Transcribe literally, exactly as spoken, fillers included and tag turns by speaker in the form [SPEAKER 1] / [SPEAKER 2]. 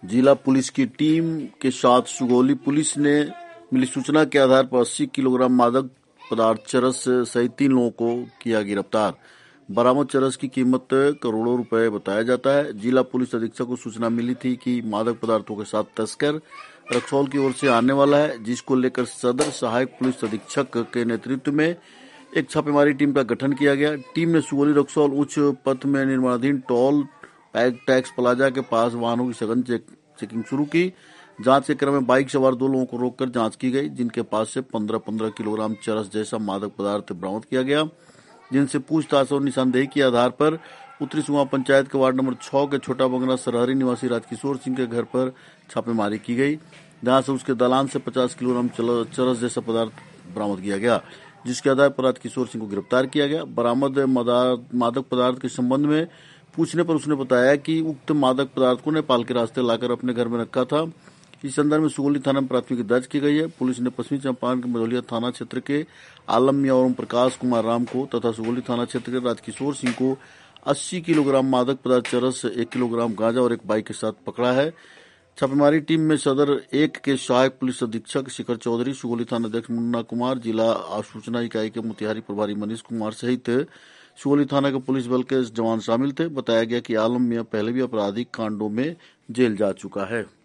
[SPEAKER 1] जिला पुलिस की टीम के साथ सुगौली पुलिस ने मिली सूचना के आधार पर अस्सी किलोग्राम मादक पदार्थ चरस सहित तीन लोगों को किया गिरफ्तार। बरामद चरस की कीमत करोड़ों रुपए बताया जाता है। जिला पुलिस अधीक्षक को सूचना मिली थी कि मादक पदार्थों के साथ तस्कर रक्सौल की ओर से आने वाला है, जिसको लेकर सदर सहायक पुलिस अधीक्षक के नेतृत्व में एक छापेमारी टीम का गठन किया गया। टीम ने सुगौली रक्सौल उच्च पथ में निर्माणाधीन टोल टैक्स प्लाजा के पास वाहनों की सघन चेक, चेकिंग शुरू की। जांच के क्रम में बाइक सवार दो लोगों को रोककर जांच की गई, जिनके पास से पंद्रह पंद्रह किलोग्राम चरस जैसा मादक पदार्थ बरामद किया गया, जिनसे पूछताछ और निशानदेही के आधार पर उत्तरी सुगमा पंचायत के वार्ड नंबर छह के छोटा बंगला सरहरी निवासी राजकिशोर सिंह के घर पर छापेमारी की गई, जहां से उसके दलान से पचास किलोग्राम चरस जैसा पदार्थ बरामद किया गया, जिसके आधार पर राजकिशोर सिंह को गिरफ्तार किया गया। बरामद मादक पदार्थ के संबंध में पूछने पर उसने बताया कि उक्त मादक पदार्थ को नेपाल के रास्ते लाकर अपने घर में रखा था। इस संदर्भ में सुगौली थाना में प्राथमिकी दर्ज की गई है। पुलिस ने पश्चिमी चंपारण के मझौलिया थाना क्षेत्र के आलम मियां और प्रकाश कुमार राम को तथा सुगौली थाना क्षेत्र के राजकिशोर सिंह को अस्सी किलोग्राम मादक पदार्थ चरस, एक किलोग्राम गांजा और एक बाइक के साथ पकड़ा है। छापेमारी टीम में सदर एक के सहायक पुलिस अधीक्षक शिखर चौधरी, सुगौली थाना अध्यक्ष मुन्ना कुमार, जिला सूचना इकाई के मोतिहारी प्रभारी मनीष कुमार सहित सुगौली थाना के पुलिस बल के जवान शामिल थे। बताया गया कि आलम मियां पहले भी आपराधिक कांडों में जेल जा चुका है।